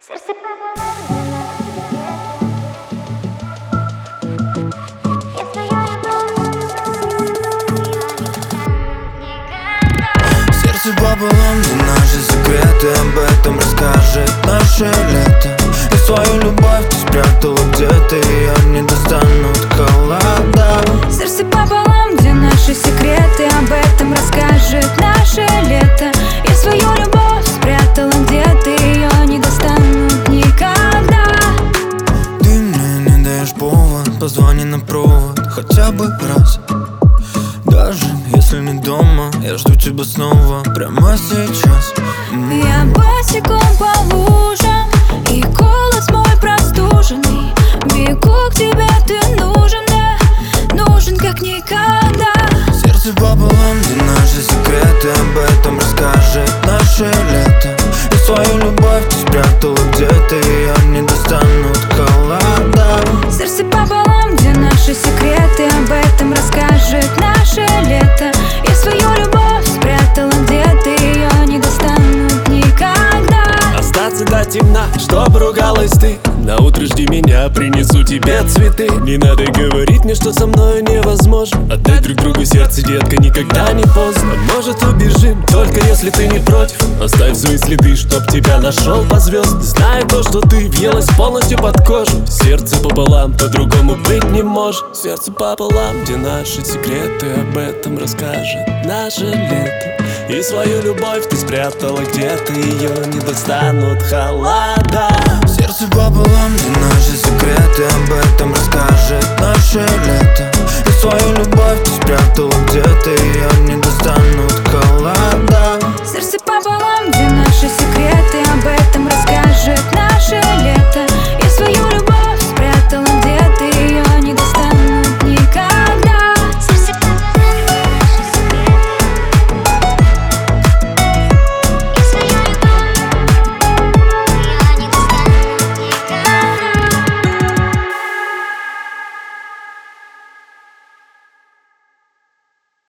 Сердце пополам, где наши секреты, об этом расскажет наше лето. И свою любовь ты спрятала где-то, ее не достанут холода. Сердце пополам, где наши секреты, об этом расскажет наше лето. Я свою любовь спрятала где-то, ее не достанут никогда. Ты мне не даешь повод, позвони на провод хотя бы раз. Даже если не дома, я жду тебя снова прямо сейчас. Я босиком по лужам, и голос мой простуженный. Бегу к тебе, ты нужен мне, нужен как никогда. Сердце пополам, где наши секреты, об этом расскажет наше лето. И свою любовь ты спрятала где-то, ее не достанут холода. Сердце пополам, где наши секреты, об этом расскажет наше лето. Я свою любовь спрятала где-то, ее не достанут никогда. Остаться до темна, чтоб ругалась ты. На утро жди меня, принесу тебе цветы. Не надо говорить мне, что со мной невозможно. Отдай друг другу сердце, детка, никогда не поздно. Может, убежим, только если ты не против. Оставь свои следы, чтоб тебя нашел по звезд. Знаю то, что ты въелась полностью под кожу. Сердце пополам, по-другому быть не может. Сердце пополам, где наши секреты, об этом расскажет наше лето. И свою любовь ты спрятала где-то, ее не достанут холода. Сердце пополам, где наши секреты, об этом расскажет наше лето. И свою любовь ты спрятала где-то, ее не достанут холода. Сердце пополам.